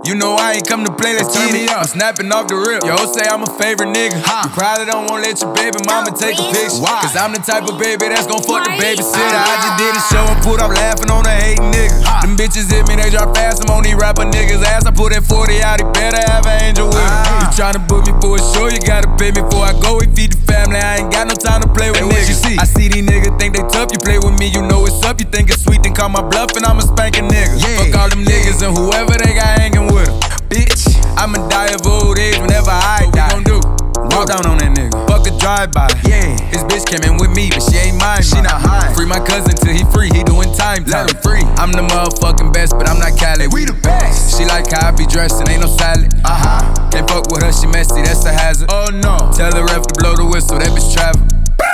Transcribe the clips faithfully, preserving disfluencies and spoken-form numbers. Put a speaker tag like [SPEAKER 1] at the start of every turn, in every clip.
[SPEAKER 1] You know I ain't come to play, let's turn me up. I'm snapping off the rip. Yo, say I'm a favorite nigga. Huh. You probably don't wanna let your baby mama take a picture. Why? Cause I'm the type of baby that's gon' fuck the babysitter. I just did a show and put up laughing on a hating nigga. Huh. Them bitches hit me, they drop fast. I'm on these rapper niggas' ass. I put that forty out, he better have an angel with him. Uh. You tryna book me for a show, you gotta pay me before I go. We feed the family, I ain't got no time to play with hey, niggas. You see? I see these niggas think they tough, you play with me, you know it's up. You think it's sweet, then call my bluff and I'ma spank a nigga. Yeah. Fuck all them yeah. niggas and whoever they got hanging with them. Bitch, I'ma die of old age whenever I what die. What we gon' do? Walk down on that nigga. Fuck a drive-by. Yeah. His bitch came in with me, but she ain't mine. She not high. Free my cousin till he free. He doing time. Let him free. I'm the motherfucking best, but I'm not Cali. We the best. She like how I be dressed and ain't no salad. Uh huh. Can't fuck with her, she messy. That's a hazard. Oh no. Tell the ref to blow the whistle. That bitch travel.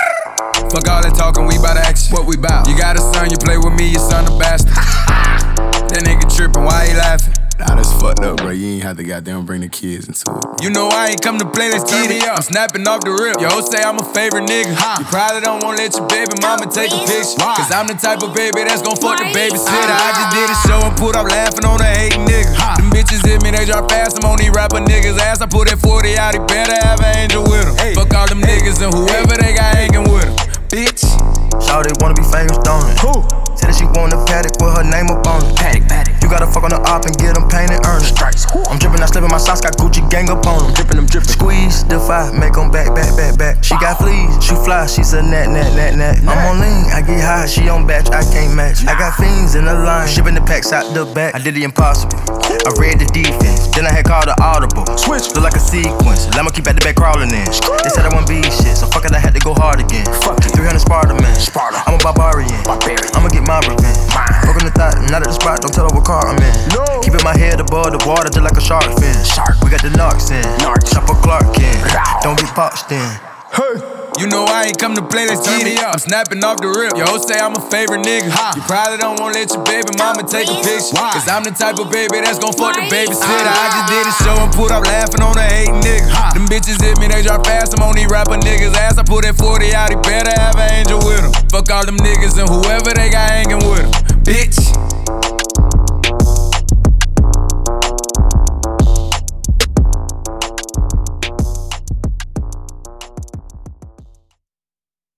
[SPEAKER 1] Fuck all that talking, we bout action. What we bout? You got a son, you play with me, your son a bastard. That nigga trippin', why he laughing?
[SPEAKER 2] Nah, that's fucked up, bro. You ain't have to goddamn bring the kids into it.
[SPEAKER 1] You know I ain't come to play, let's turn me up. I'm snapping off the rip. Yo, say I'm a favorite nigga. Huh. You probably don't wanna let your baby mama take a picture. Why? Cause I'm the type of baby that's gon' fuck the babysitter. I just did a show and put up laughing on a hating nigga. Huh. Them bitches hit me, they drop fast. I'm on these rapper niggas' ass. I put that forty out, he better have an angel with him. Hey. Fuck all them hey. niggas and whoever hey. they got hanging with him. Bitch.
[SPEAKER 3] Shawty wanna be famous, don't it? Who? Said that she want a paddock with her name up on it. Paddock, paddock. You gotta fuck on the op and get them painted, earn it. Stripes. I'm drippin', I slippin' my socks, got Gucci gang up on them. Drippin', them drippin'. Squeeze, defy, make them back, back, back, back. She got fleas, she fly, she's a nat, nat, nat, nat. I'm on lean, I get high, she on batch, I can't match. I got fiends in the line, shipping the packs out the back. I did the impossible, I read the defense. Then I had called the audible. Switch, look like a sequence. I'ma keep at the back crawling in. They said I wouldn't be shit, so fuck it, I had to go hard again. Fuck it, three hundred Sparta, man. Sparta. I'm a barbarian. Barbarian. I'ma get my revenge. Fuck on the thought, not at the spot, don't tell her what car I'm in. No. Keeping my head above the water just like a shark fin. Shark. We got the narcs in. Narcs. Chopper Clark in. Don't get popped in. Hey.
[SPEAKER 1] You know I ain't come to play, let's turn me up. I'm snapping off the rip. Yo, say I'm a favorite nigga. Huh. You probably don't wanna let your baby mama take a picture. Why? Cause I'm the type of baby that's gon' fuck the babysitter. I just did a show and put up laughing on a hating nigga. Huh. Them bitches hit me, they drop fast. I'm on these rapper niggas' ass. I put that forty out, he better have an angel with him. Fuck all them niggas and whoever they got hanging with him. Bitch.